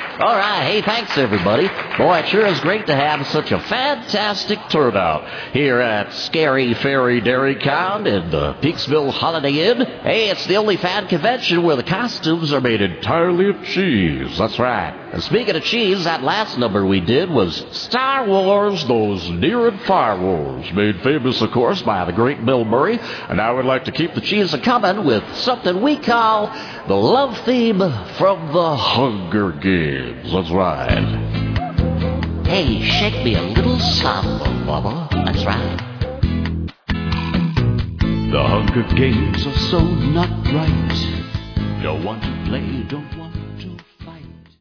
All right. Hey, thanks, everybody. Boy, it sure is great to have such a fantastic turnout here at Scary Fairy Dairy Con in the Peaksville Holiday Inn. Hey, it's the only fan convention where the costumes are made entirely of cheese. That's right. And speaking of cheese, that last number we did was Star Wars, Those Near and Far Wars, made famous, of course, by the great Bill Murray. And now we'd like to keep the cheese a-coming with something we call the love theme from the Hunger Games. That's right. Hey, shake me a little samba, mama. That's right. The Hunger Games are so not right. Don't want to play, don't want